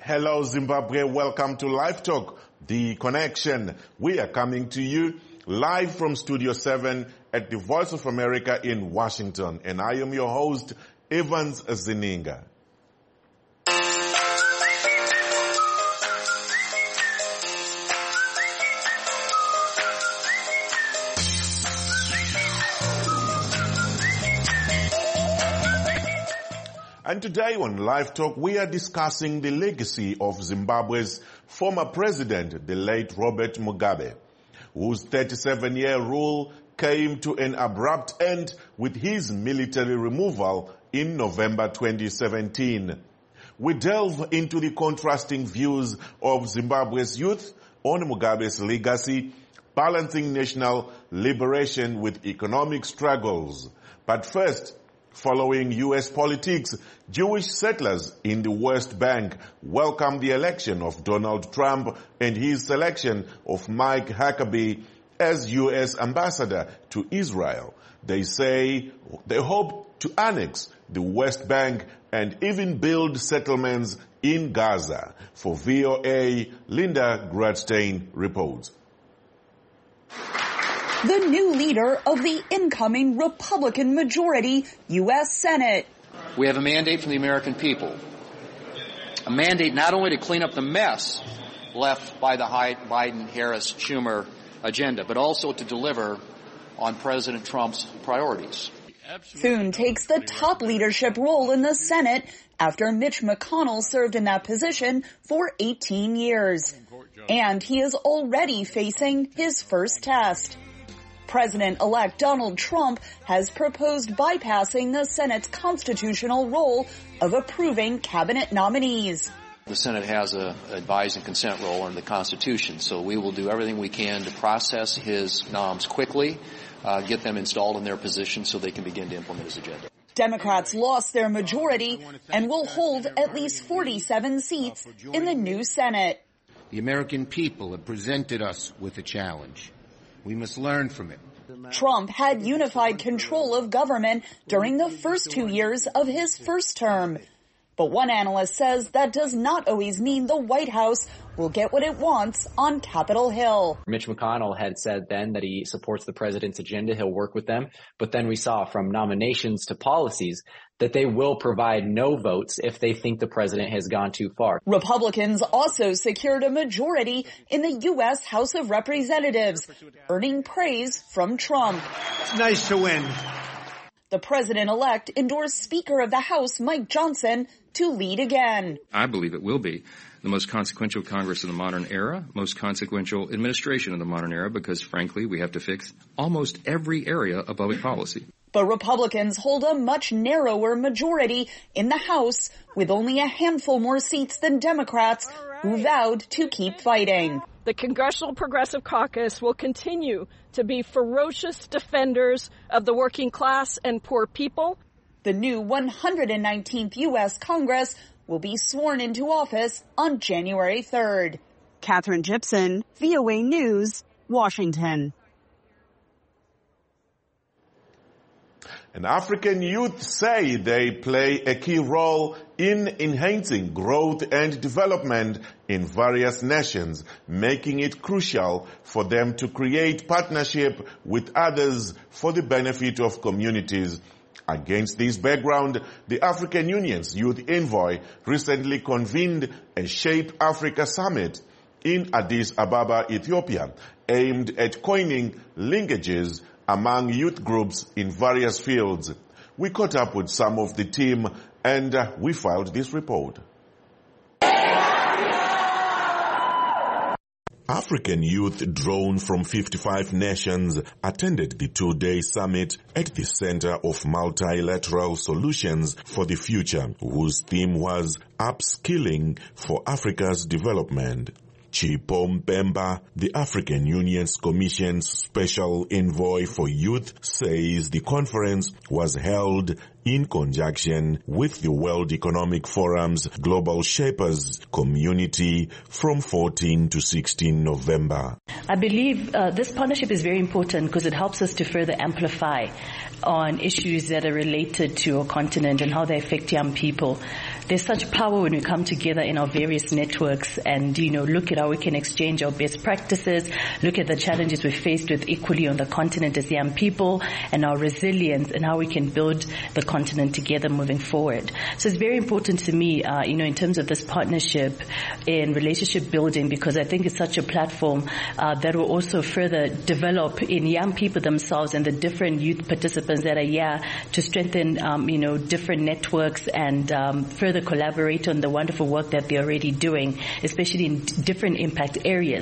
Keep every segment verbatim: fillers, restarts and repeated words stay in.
Hello Zimbabwe, welcome to Live Talk, The Connection. We are coming to you live from Studio seven at the Voice of America in Washington. And I am your host, Evans Zininga. And today on Live Talk, we are discussing the legacy of Zimbabwe's former president, the late Robert Mugabe, whose thirty-seven-year rule came to an abrupt end with his military removal in November twenty seventeen. We delve into the contrasting views of Zimbabwe's youth on Mugabe's legacy, balancing national liberation with economic struggles. But first, following U S politics, Jewish settlers in the West Bank welcomed the election of Donald Trump and his selection of Mike Huckabee as U S ambassador to Israel. They say they hope to annex the West Bank and even build settlements in Gaza. For V O A, Linda Gradstein reports. The new leader of the incoming Republican majority U S Senate. We have a mandate from the American people. A mandate not only to clean up the mess left by the Biden-Harris-Schumer agenda, but also to deliver on President Trump's priorities. Thune takes the top leadership role in the Senate after Mitch McConnell served in that position for eighteen years. And he is already facing his first test. President-elect Donald Trump has proposed bypassing the Senate's constitutional role of approving cabinet nominees. The Senate has an advise and consent role under the Constitution, so we will do everything we can to process his noms quickly, uh, get them installed in their positions so they can begin to implement his agenda. Democrats lost their majority and will hold at least forty-seven seats in the new Senate. The American people have presented us with a challenge. We must learn from it. Trump had unified control of government during the first two years of his first term. But one analyst says that does not always mean the White House will get what it wants on Capitol Hill. Mitch McConnell had said then that he supports the president's agenda. He'll work with them. But then we saw from nominations to policies that they will provide no votes if they think the president has gone too far. Republicans also secured a majority in the U S House of Representatives, earning praise from Trump. It's nice to win. The president-elect endorsed Speaker of the House Mike Johnson to lead again. I believe it will be the most consequential Congress in the modern era, most consequential administration in the modern era, because, frankly, we have to fix almost every area of public policy. But Republicans hold a much narrower majority in the House, with only a handful more seats than Democrats, who vowed to keep fighting. The Congressional Progressive Caucus will continue to be ferocious defenders of the working class and poor people. The new one hundred nineteenth U S Congress will be sworn into office on January third. Catherine Gibson, V O A News, Washington. And African youth say they play a key role in enhancing growth and development in various nations, making it crucial for them to create partnership with others for the benefit of communities. Against this background, the African Union's Youth Envoy recently convened a Shape Africa Summit in Addis Ababa, Ethiopia, aimed at coining linkages among youth groups in various fields. We caught up with some of the team and uh, we filed this report. African youth drawn from fifty-five nations attended the two-day summit at the Center of Multilateral Solutions for the Future, whose theme was Upskilling for Africa's Development. Chipho Mpemba, the African Union's Commission's Special Envoy for Youth, says the conference was held in conjunction with the World Economic Forum's Global Shapers community from fourteenth to sixteenth November. I believe uh, this partnership is very important because it helps us to further amplify on issues that are related to our continent and how they affect young people. There's such power when we come together in our various networks and, you know, look at how we can exchange our best practices, look at the challenges we're faced with equally on the continent as young people, and our resilience and how we can build the continent together moving forward. So it's very important to me, uh, you know, in terms of this partnership in relationship building, because I think it's such a platform uh, that will also further develop in young people themselves and the different youth participants that are here to strengthen, um, you know, different networks and um, further collaborate on the wonderful work that they're already doing, especially in different impact areas.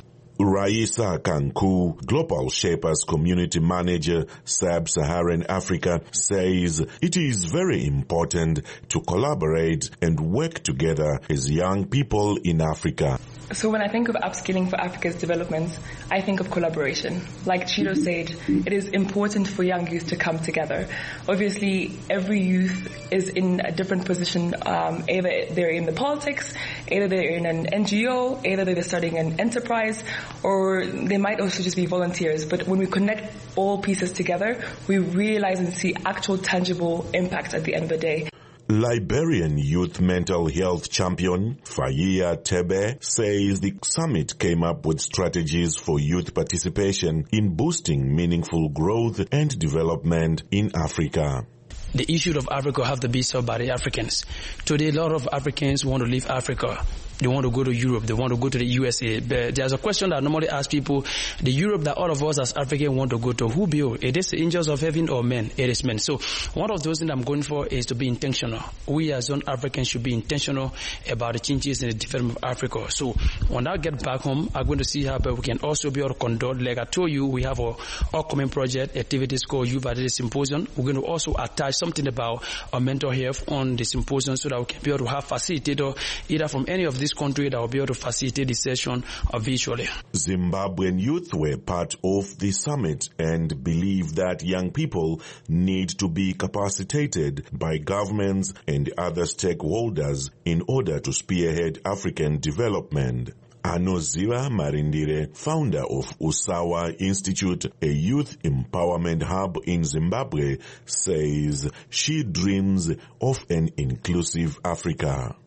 Raisa Kanku, Global Shapers Community Manager, Sub-Saharan Africa, says it is very important to collaborate and work together as young people in Africa. So when I think of upskilling for Africa's development, I think of collaboration. Like Chido said, it is important for young youth to come together. Obviously, every youth is in a different position. Um, either they're in the politics, either they're in an N G O, either they're starting an enterprise, or they might also just be volunteers. But when we connect all pieces together, we realize and see actual tangible impact at the end of the day. Liberian youth mental health champion Fayia Tebe says the summit came up with strategies for youth participation in boosting meaningful growth and development in Africa. The issue of Africa have to be solved by the Africans. Today, a lot of Africans want to leave Africa. They want to go to Europe. They want to go to the U S A. But there's a question that I normally ask people, the Europe that all of us as Africans want to go to, who build? It is the angels of heaven or men? It is men. So one of those things I'm going for is to be intentional. We as young Africans should be intentional about the changes in the development of Africa. So when I get back home, I'm going to see how we can also be able to conduct, like I told you, we have a upcoming project, activities called Youth Identity Symposium. We're going to also attach something about our mental health on the symposium so that we can be able to have facilitator either from any of these countries that will be able to facilitate the session uh, virtually. Zimbabwean youth were part of the summit and believe that young people need to be capacitated by governments and other stakeholders in order to spearhead African development. Anoziwa Marindire, founder of Usawa Institute, a youth empowerment hub in Zimbabwe, says she dreams of an inclusive Africa.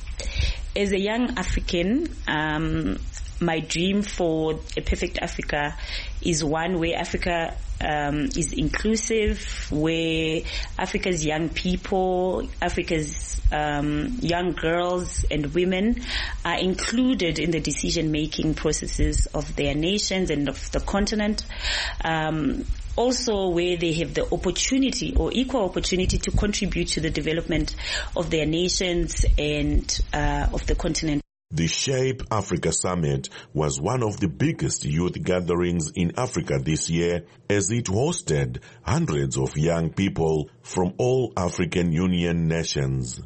As a young African, um, my dream for a perfect Africa is one where Africa um, is inclusive, where Africa's young people, Africa's um, young girls and women are included in the decision-making processes of their nations and of the continent. Um, also where they have the opportunity or equal opportunity to contribute to the development of their nations and uh, of the continent. The Shape Africa Summit was one of the biggest youth gatherings in Africa this year as it hosted hundreds of young people from all African Union nations.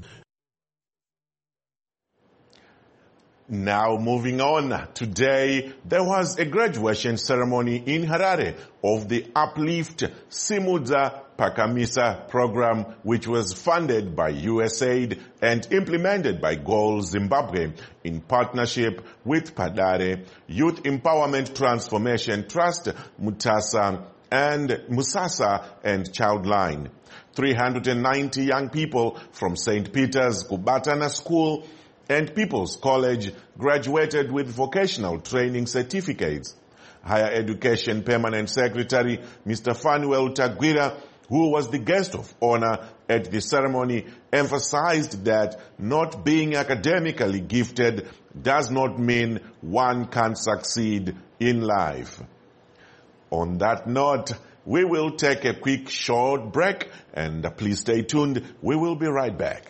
Now moving on, today there was a graduation ceremony in Harare of the Uplift Simudza Pakamisa program, which was funded by U S A I D and implemented by Goal Zimbabwe in partnership with Padare, Youth Empowerment Transformation Trust, Mutasa and Musasa and Childline. three hundred ninety young people from Saint Peter's Kubatana School and People's College graduated with vocational training certificates. Higher Education Permanent Secretary Mister Fanuel Tagwira, who was the guest of honor at the ceremony, emphasized that not being academically gifted does not mean one can't succeed in life. On that note, we will take a quick short break, and please stay tuned. We will be right back.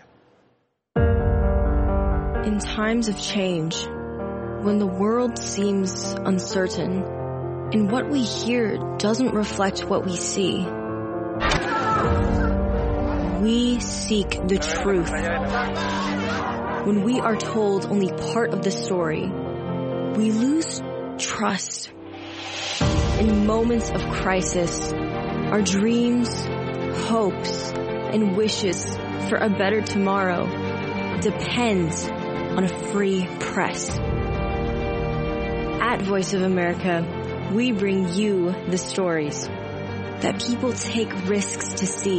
In times of change, when the world seems uncertain, and what we hear doesn't reflect what we see, we seek the truth. When we are told only part of the story, we lose trust. In moments of crisis, our dreams, hopes, and wishes for a better tomorrow depends on a free press. At Voice of America, we bring you the stories that people take risks to see.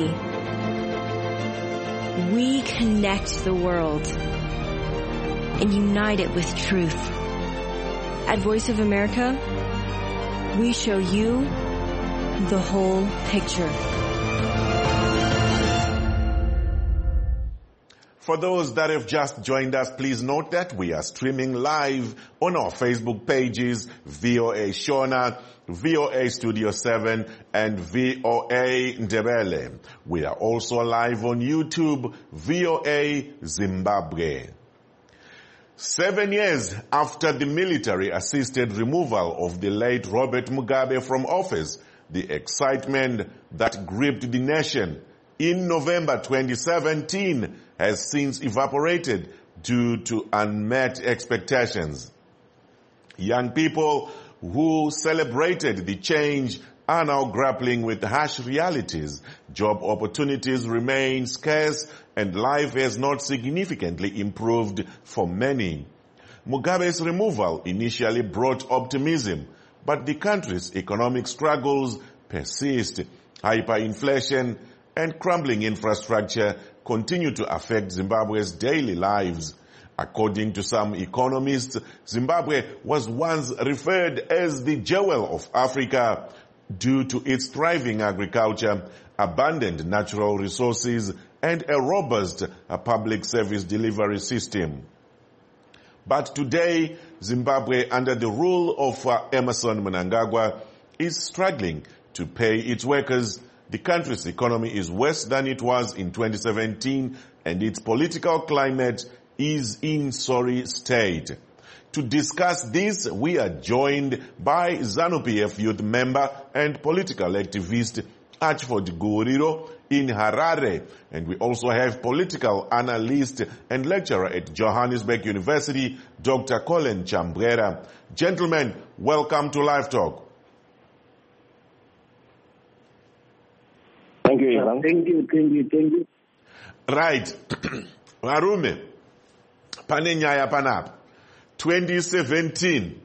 We connect the world and unite it with truth. At Voice of America, we show you the whole picture. For those that have just joined us, please note that we are streaming live on our Facebook pages, V O A Shona, V O A Studio seven, and V O A Ndebele. We are also live on YouTube, V O A Zimbabwe. Seven years after the military-assisted removal of the late Robert Mugabe from office, the excitement that gripped the nation in November twenty seventeen has since evaporated due to unmet expectations. Young people who celebrated the change are now grappling with harsh realities. Job opportunities remain scarce and life has not significantly improved for many. Mugabe's removal initially brought optimism, but the country's economic struggles persist. Hyperinflation and crumbling infrastructure continue to affect Zimbabwe's daily lives. According to some economists, Zimbabwe was once referred as the jewel of Africa due to its thriving agriculture, abundant natural resources, and a robust uh, public service delivery system. But today, Zimbabwe, under the rule of uh, Emmerson Mnangagwa, is struggling to pay its workers. The country's economy is worse than it was in twenty seventeen, and its political climate is in sorry state. To discuss this, we are joined by ZANU-P F youth member and political activist Archford Guriro in Harare, and we also have political analyst and lecturer at Johannesburg University, Doctor Colin Chambwera. Gentlemen, welcome to Live Talk. Thank you, Ivan. Thank you, thank you, thank you. Right. Varume, pane nyaya panapa. twenty seventeen,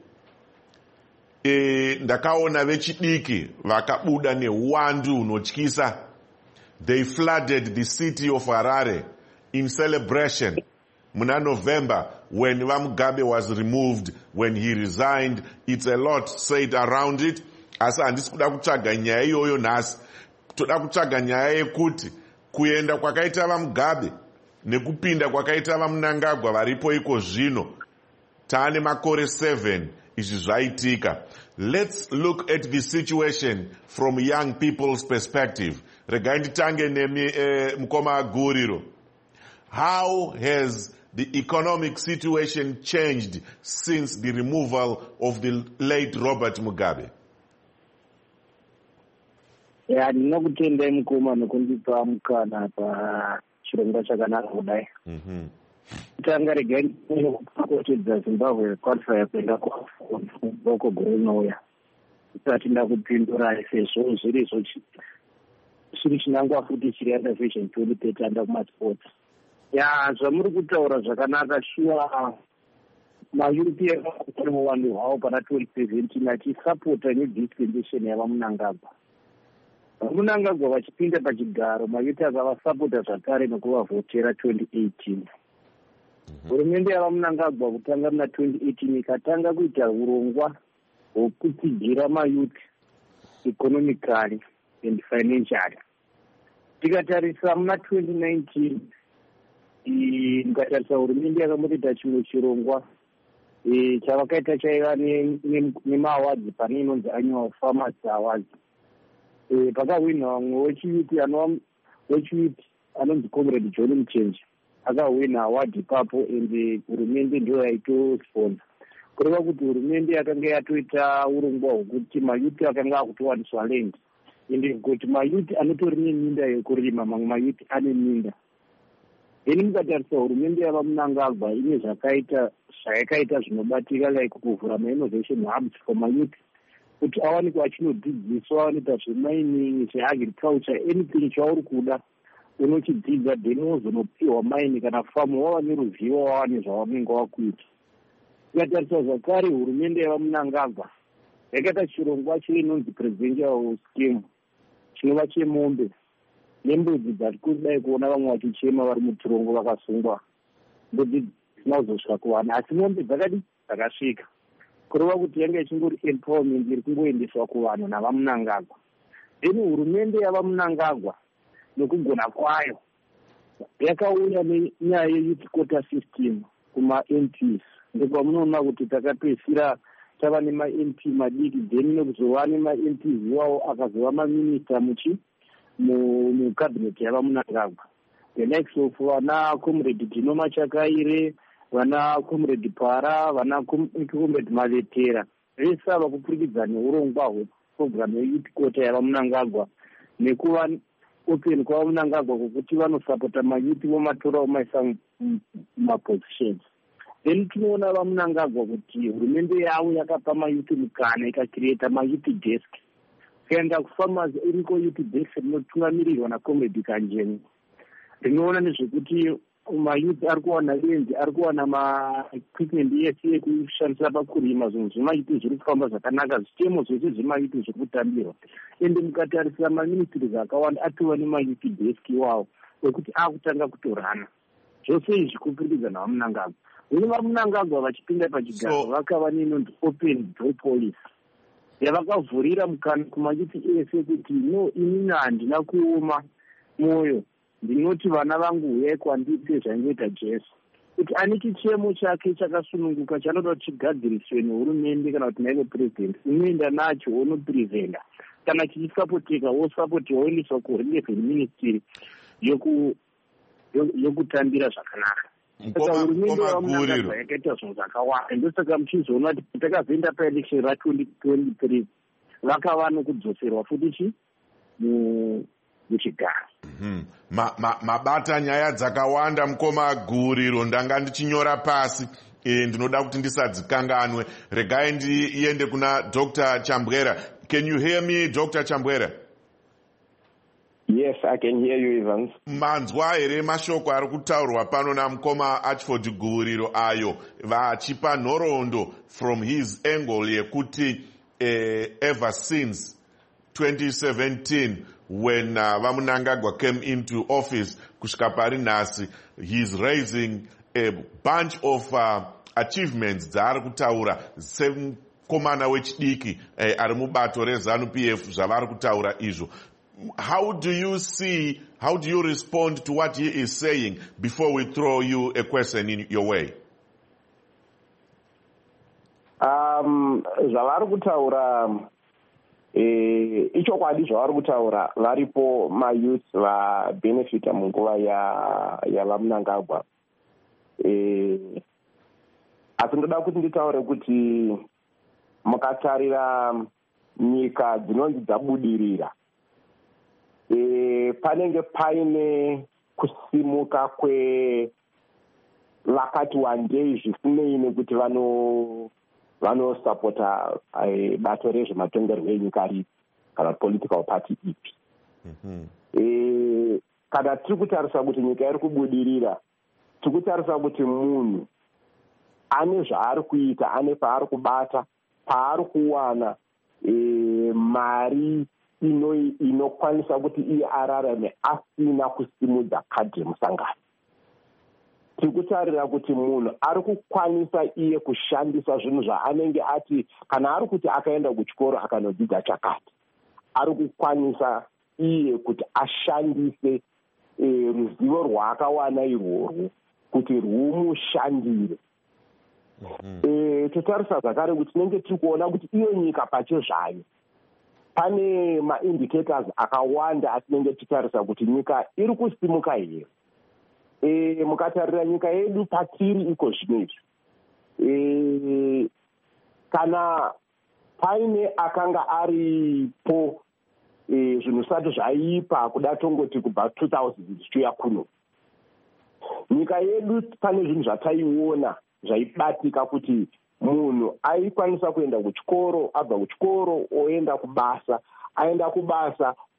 e, ndakaona vechidiki vakabuda neuwandu unotyisa. They flooded the city of Harare in celebration. Muna November, when Mugabe was removed, when he resigned, it's a lot said around it. Asa handisi kuda kutsvaga nyaya iyoyo nhasi. Toda kutsvaga nyaya yekuti kuenda kwakaita vaMugabe nekupinda kwakaita vaMnangagwa varipo iko zvino taane makore seven izvi zvaitika. Let's look at the situation from young people's perspective. Regai nditange nemi eh, Mukoma Guriro. How has the economic situation changed since the removal of the late Robert Mugabe? Ya ndinokutendai Mukoma nokundipa mukana pachirongwa chakanaka kudai. Mhm. Tanga regai ndinokutedza Zimbabwe qualify kuenda kuboko gore rinouya. Isati ndakupindura sezvo zviri izvo chiri chinangwa futi chiri under vision twenty thirty anda kumasports. Ya zvamuri kutaura zvakanaka shuwa maEuropean vanhu hwavo pana twenty seventeen achisapota nedispensation yavaMnangagwa. Munangagwa vachipinda pachigaro mayuti akavasapota zvakare nekuvavhotera twenty eighteen. Hurumende yavaMnangagwa kutanga muna twenty eighteen ikatanga kuita urongwa hwokutsigira mayuti economically and financially. Tikatarisa muna twenty nineteen, mukatarisa hurumende yakamboita chimwe chirongwa chavakaita chaiva nemaawards pane inonzi annual farmers awards. Pakawina mumwe wechiyuti wechiyuti anonzi Comrade John Mchenji akawina award ipapo ende hurumende ndiyo yaitosponsor. Kureva kuti hurumende yakanga yatoita urongwa hwokuti mayuti akanga akutowaniswa land ende kuti mayuti anotori neminda yekurima, mamwe mayuti ane minda. Eni mukatarisa hurumende yavaMnangagwa ine zvakaita zvayakaita zvinobatika like kuvhura ma-innovation hubs for mayuti kuti awanikwa achinodzidziswa, awanikwa zvemining, zveagriculture, anything chauri kuda unochidzidza then wozonopiwa maini kana famu wava neruzivo wava nezvavanenge wakuita. Tikatarisa zvakare hurumende yavamunangagwa yakaita chirongwa chinonzi presidential scheme chinova chemombe nembudzi dzati kudai kuona vamwe vachichema vari muturongo vakasungwa mbudzi dzisina kuzosvika kuwana, asi mombe dzakadi dzakasvika kureva kuti yanga ichingori empowerment iri kungoendeswa kuvanhu navamunangagwa. Then hurumende yavamunangagwa nekugona kwayo yakauya nenyaya yeyouth quota system kuma-M Ps, ndokwamunoona kuti takapedzisira tava nema-M P madiki, then nekuzova nema-M Ps iwawo akazova maminista muchi mukabineti yavamunangagwa, the likes of vana comrade Dino Machakaire, vana comrade Para, vana comrade Maletera, vese ava kupfurikidza neurongwa hweprogramu yeyouth quota yavamunangagwa nekuva open kwavamunangagwa kwokuti vanosapota mayuthi vomatora vomaisa mumapositions. Then tinoona vamunangagwa kuti hurumende yavo yakapa mayuthi mukana ikakireta mayuthi desk. Kuenda kufarmers iriko youth desk rinotungamirirwa naComrade Kanjeni. Rinoona nezvekuti mayuthi ari kuwana renzi, ari kuwana ma-equipment yese ekushandisa pakurima, zvinhu zvemayuthi zviri kufamba zvakanaka, zvitemo zvese zvemayuthi zviri kutambirwa. Ende mukatarisira maministries akawanda atova nemayuthi desk iwawo ekuti akutanga kutorana. Zvose izvi kupfurikidza navamunangagwa. Vene vamunangagwa vachipinda pachigaro vakava nenonzi open door policy yavakavhurira mukana kumayuthi ese kuti no, inini handina kuoma mwoyo, ndinoti vana vangu uyai kwanditi zvaingoita Jesu, kuti ane chichemo chake chakasununguka chanoda kuti chigadziriswe nehurumende kana kuti naive president, unoenda nacho wonopreventa, kana chichisapoteka wosapotiwa woendeswa kurelevant ministry yokutambira zvakanaka. Saka hurumende yavamunangagwa yakaita zvinhu zvakawanda, ndosaka muchizoona kuti takazoenda paelection ratwenty twenty-three vakava nokudzoserwa futi chi muchigaro. Mabata nyaya dzakawanda mukoma guriro, ndanga ndichinyora pasi e, ndinoda kuti ndisadzikanganwe. Regai ndiende kuna Doctor Chambwera. Can you hear me, Doctor Chambwera? Yes, I can hear you, Evans. Manzwa here mashoko ari kutaurwa pano namukoma Archford Guriro ayo vachipa nhoroondo from his angle yekuti uh, ever since twenty seventeen when uh, Vamunangagwa came into office kusvika pari nhasi, he's raising a bunch of uh, achievements dzaari kutaura semukomana wechidiki uh, ari mubato reZANU P F zvavari kutaura izvo. How do you see, how do you respond to what he is saying before we throw you a question in your way? Um, zvavari kutaura eh, ichokwadi zvavari kutaura, varipo mayouth vabenefita munguva yavamunangagwa. Eh, asi ndoda kuti nditaure kuti mukatarira nyika dzinonzi dzabudirira, E, panenge paine kusimuka kwe vakati wandei zvisinei nekuti vano vanosapota e, bato rezvematongerwo enyika ripi kana political party ipi. Mm-hmm. E, kana tiri kutarisa kuti nyika iri kubudirira, tiri kutarisa kuti munhu ane zvaari kuita, ane paari kubata, paari kuwana e, mari ino inokwanisa kuti iye ararame asina kusimudza kadhi musangano. Tiri kutarira kuti munhu ari kukwanisa iye kushandisa zvinhu zvaanenge ati kana ari kuti akaenda kuchikoro akanodzidza chakati, ari kukwanisa iye kuti ashandise e, ruzivo rwaakawana irworwo kuti rwumushandire. Mm-hmm. E, totarisa zvakare kuti tinenge tiri kuona kuti iyo nyika pachezvayo pane maindicators akawanda atinenge tichitarisa kuti nyika iri kusimuka here. E, mukatarira nyika yedu patiri iko zvinezvi, e, kana paine akanga aripo e, zvinhu zvisati zvaipa kuda tongoti kubva two thousand zvichiuya kuno, nyika yedu pane zvinhu zvataiona zvaibatika kuti munhu aikwanisa kuenda kuchikoro, abva kuchikoro oenda kubasa, aenda kubasa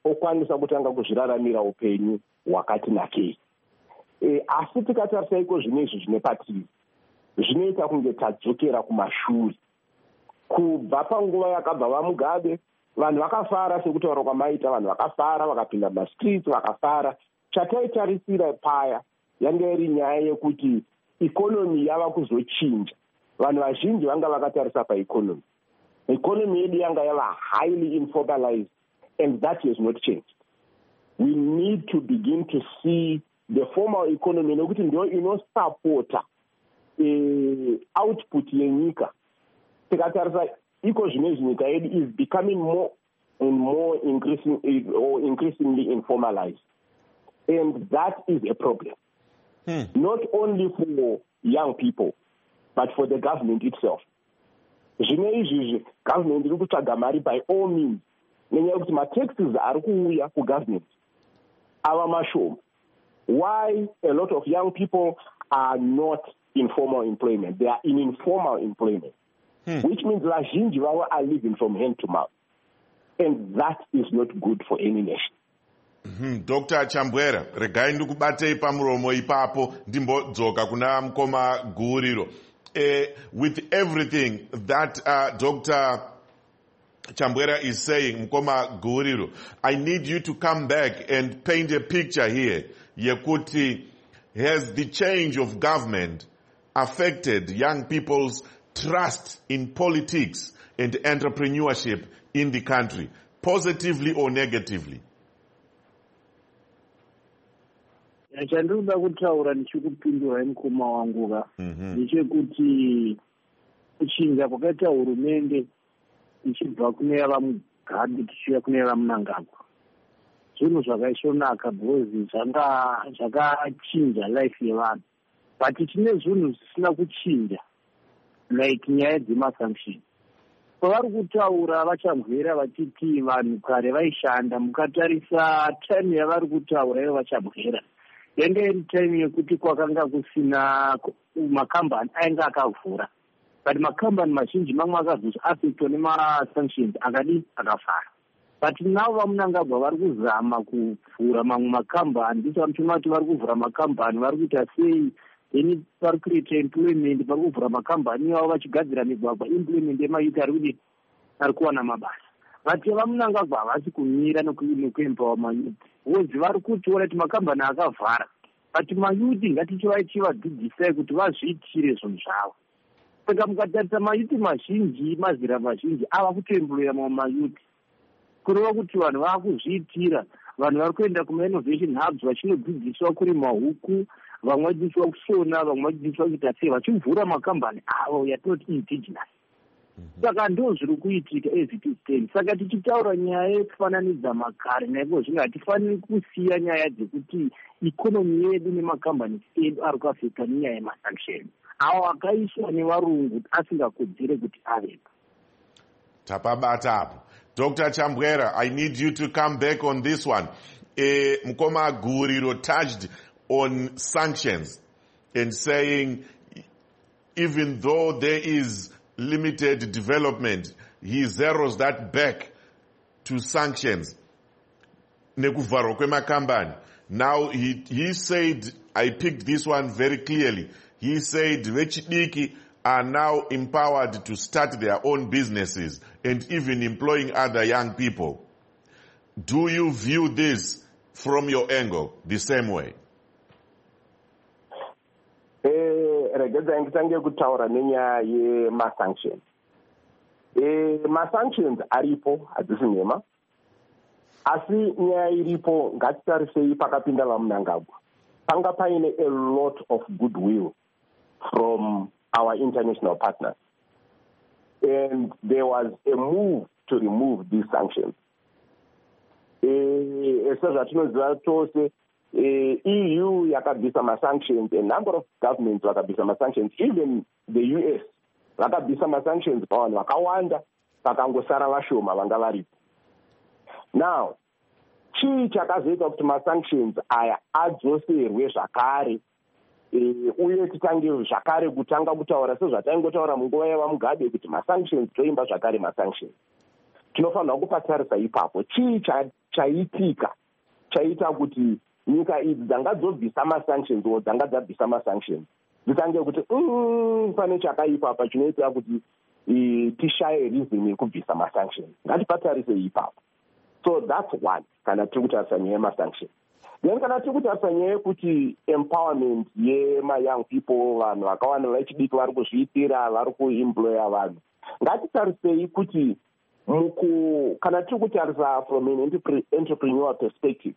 okwanisa kutanga kuzviraramira upenyu hwakati nakei. E, asi tikatarisa iko zvinezvi zvine patiri zvinoita kunge tadzokera kumashure. Kubva panguva yakabva vaMugabe vanhu vakafara sekutaura kwamaita, vanhu vakafara vakapinda mumastreets vakafara. Chataitarisira paya yanga iri nyaya yekuti ikonomi yava kuzochinja. Vanhu vazhinji vanga vakatarisa paikonomi. Economy yedu yanga yava highly informalized, and that has not changed. We need to begin to see the formal economy nokuti ndio inosupporta uh, output yenyika. Tikatarisa iko zvinezvi nyika yedu is becoming more and more increasing or increasingly informalized, and that is a problem. Hmm. Not only for young people, but for the government itself. Zvine izvizvi government iri kutsvaga mari by all means, nenyaya yekuti mataxes ari kuuya kugovernment ava mashoma. Why a lot of young people are not in formal employment? They are in informal employment, hmm. which means vazhinji vavo are living from hand to mouth, and that is not good for any nation. Mm-hmm. Doctor Chambwera, regai ndikubatei pamuromo ipapo ndimbodzoka kuna mukoma Guriro. Uh, with everything that uh, Doctor Chambwera is saying, Mkoma Guriro, I need you to come back and paint a picture here. Yekuti, has the change of government affected young people's trust in politics and entrepreneurship in the country, positively or negatively? Chandinoda kutaura ndichikupindura mukoma wangu ndechekuti kuchinja kwakaita hurumende ichibva kune vaMugabe tichiuya kune vaMnangagwa zvinhu zvakaisvonaka because zvanga zvakachinja life yevanhu, but tine zvinhu zvisina kuchinja like nyaya dzemasanction. Pavari kutaura vachamhwera vachiti vanhu kare vaishanda, mukatarisa time yavari kutaura ivo vachamhwera yanga iri time yekuti kwakanga kusina makambani ainge akavhura, but makambani mazhinji mamwe akazoaffectwa nemasanctions akadi akafara. But now vaMnangagwa vari kuzama kuvhura mamwe makambani, ndizvo vanochema kuti vari kuvhura makambani, vari kuita sei, then vari kuita employment, vari kuvhura makambani ivavo vachigadzira migwagwa, employment yemayuti ari kudi ari kuwana mabasa. Vati vaMnangagwa havasi kumira nekuempower mayuti, wozi vari kutiona kuti makambani akavhara, but mayuti ngatichivadzidzisai kuti vazviitire zvinhu zvavo. Saka mukatarisa mayuti mazhinji, mazera mazhinji ava kutoemploya mamwe mayuti, kureva kuti vanhu vava kuzviitira. Vanhu vari kuenda kuma-innovation hubs vachinodzidziswa kurima huku, vamwe vachidzidziswa kusona, vamwe vachidzidziswa kuita sei, vachivhura makambani avo yatinoti indigenous. Saka ndo zviri kuitika as it is ten. Saka tichitaura nyaya yekufananidza makare naiko zvino hatifaniri kusiya nyaya dzekuti ikonomi yedu nemakambani edu ari kuafekta nenyaya yemasanction awo akaiswa nevarungu asingakodzere kuti avepo. Tapabata apo. Doctor Chambwera, I need you to come back on this one. Uh, Mukoma Guriro touched on sanctions and saying even though there is limited development, he zeroes that back to sanctions. Nekuvharo kwemakambani. Now he, he said, I picked this one very clearly. He said vechidiki are now empowered to start their own businesses and even employing other young people. Do you view this from your angle the same way? Regedza ngitange kutaura nenyaya yemasanctions. Eh, masanctions aripo hadzisi nhema, asi nyaya iripo ngatitarisei pakapinda vaMnangagwa. Panga paine a lot of goodwill from our international partners, and there was a move to remove these sanctions. Sezvatinoziva tose, E U yakabvisa masanctions, a number of governments vakabvisa masanctions, even the U S vakabvisa masanctions pavanhu vakawanda, pakangosara vashoma vanga varipo. Now, chii chakazoita kuti masanctions aya adzoserwe zvakare, uye titange zvakare kutanga kutaura sezvataingotaura munguva yavaMugabe kuti masanctions toimba zvakare masanctions. Tinofanira kupatarisa ipapo chii chaitika chaita kuti nyika idzi dzanga dzobvisa masanctions o dzanga dzabvisa masanctions dzitange kuti mm, pane chakaipa apa chinoita kuti tishaye reason yekubvisa masanctions. Ngatipatarise ipapo. So that's one kana tiri kutarisa nyaya yemasanctions. Then kana tiri kutarisa nyaya yekuti empowerment yema-young people, vanhu vakawanda vechidiki vari kuzviitira, vari kuemploya vanhu, ngatitarisei kuti muku kana tiri kutarisa from an entrepreneur perspective,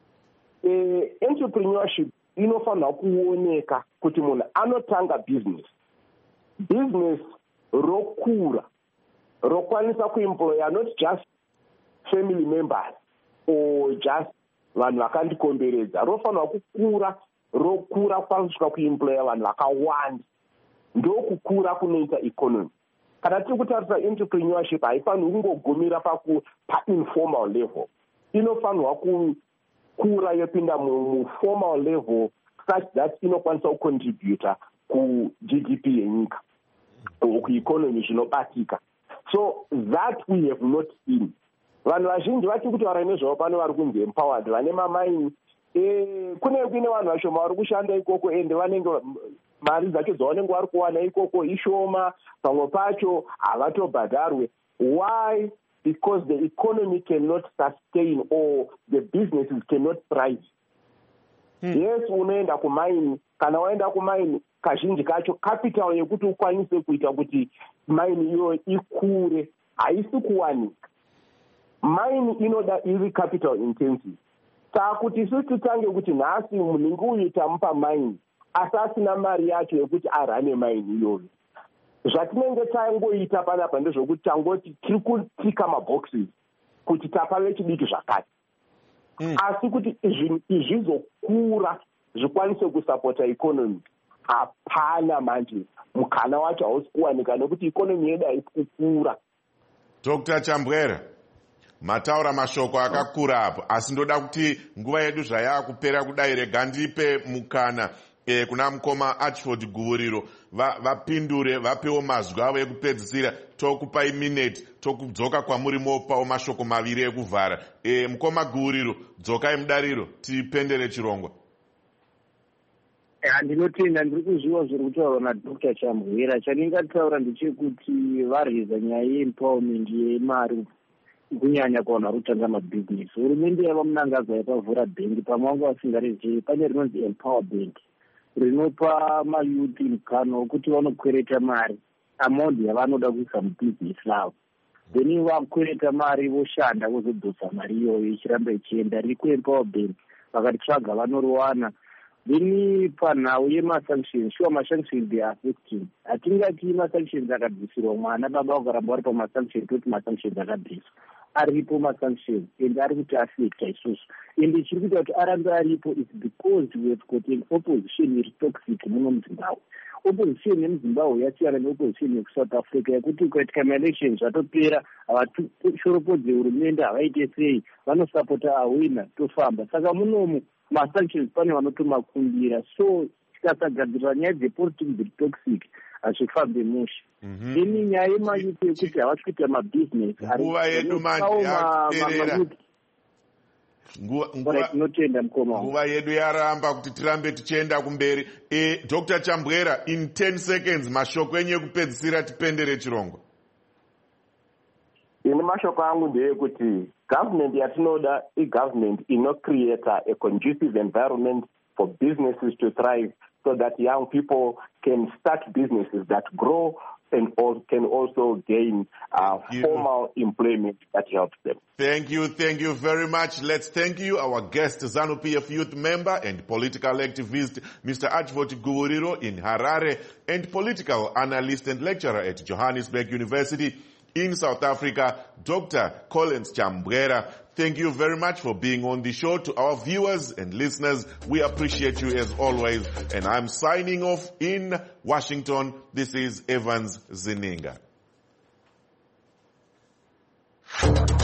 eh, entrepreneurship inofanira kuoneka kuti munhu anotanga business business rokura rokwanisa kuemploya not just family members or just vanhu vakandikomberedza, rofanira kukura rokura kwanosvika kuemploya vanhu vakawanda, ndokukura kunoita economy. Kana tiri kutarisa entrepreneurship haifaniri kungogumira paku pa-informal level, inofanirwa kukura yopinda mu-formal level such that inokwanisa kucontributa ku-G D P yenyika or ku-economy zvinobatika. So that we have not seen. Vanhu vazhinji vachiri kutaura nezvavo pano vari kunzi empowered, vane mamaini, kune kuine vanhu vashoma vari kushanda ikoko ende vanenge mari dzacho dzavanenge vari kuwana ikoko ishoma, pamwe pacho havatobhadharwe. Why? Because the economy cannot sustain or the businesses cannot thrive. Hmm. Yes, unoenda kumaini, kana waenda kumaini kazhinji kacho capital yekuti ukwanise kuita kuti maini iyo ikure haisi kuwanika. Maini inoda iri capital intensive. Saka kuti isusu titange kuti nhasi munhu uyu tamupa maini asi asina mari yacho yekuti arane maini iyoyo, zvatinenge tangoita panapa ndezvokuti tangoti tiri kutika maboxes kuti tapa vechidiki zvakati. Mm. Asi kuti izvizokura zvikwanise kusapota economy, hapana manje mukana wacho hausi kuwanika nekuti economy yedu haisi kukura. Doctor Chambwera, mataura mashoko akakura apo, asi ndoda kuti nguva yedu zvayakupera kudai, rega ndipe mukana e, kuna mukoma Archford Guvuriro vapindure va vapewo mazwi avo ekupedzisira. Tokupai minute tokudzoka kwamuri mopawo mashoko maviri ekuvhara. E, mukoma Guvuriro, dzokai mudariro tipendere chirongwa. Ndinotenda, ndiri kuzviwa zviri kutaurwa naDr Chambwera. Chandingataura ndechekuti varwiza nyaya yeempowerment yemari kunyanya kuvanhu vari kutanga mabhizinesi. Hurumende yava munangaza yakavhura bhengi, pamwe vanga vasingarizii, pane rinonzi Empower Bank rinopa mayuthi mukana wekuti vanokwereta mari amount yavanoda kuisa mubhizinesi ravo, then vakwereta mari voshanda vozodzosa mari iyoyo ichiramba ichienda. Riri kuEmpower Bank vakatitsvaga vanoriwana. Then panhau yemasanctions, sure masanctions they are affecting. Hatingati masanctions akabvisirwa mwana baba vakaramba vari pamasanctions kuti masanctions akabviswa. Aripo masanctions and ari kuti affecta isusu. And chiri kuita kuti arambe aripo is because we have got an opposition iri toxic muno muZimbabwe. Opposition yemuZimbabwe yasiyana neopposition yekusouth Africa yekuti ukaitika maelections zvatopera, havashoropodze hurumende, havaite sei, vanosapota awina tofamba. Saka munomu masanctions pane vanotomakumbira, so tikasagadzirira nyaya dzepolitics dziri toxic hazvifambe musha. Ini nyaya yemayuthi yekuti havasi kuita mabhizinesi nguva yedu mandiyaperera, tinotenda mukoma, nguva yedu yaramba kuti tirambe tichienda kumberi. E, Doctor Chambwera, in ten seconds mashoko enyu ekupedzisira tipendere chirongwa. Ini mashoko angu ndeyekuti government yatinoda igovernment inocreata a conducive environment for businesses to thrive so that young people can start businesses that grow and all, can also gain uh, formal employment that helps them. Thank you, thank you very much. Let's thank you, our guest, ZANU-P F youth member and political activist, Mister Archford Guvuriro in Harare, and political analyst and lecturer at Johannesburg University in South Africa, Doctor Collins Chambwera. Thank you very much for being on the show. To our viewers and listeners, we appreciate you as always. And I'm signing off in Washington. This is Evans Zininga.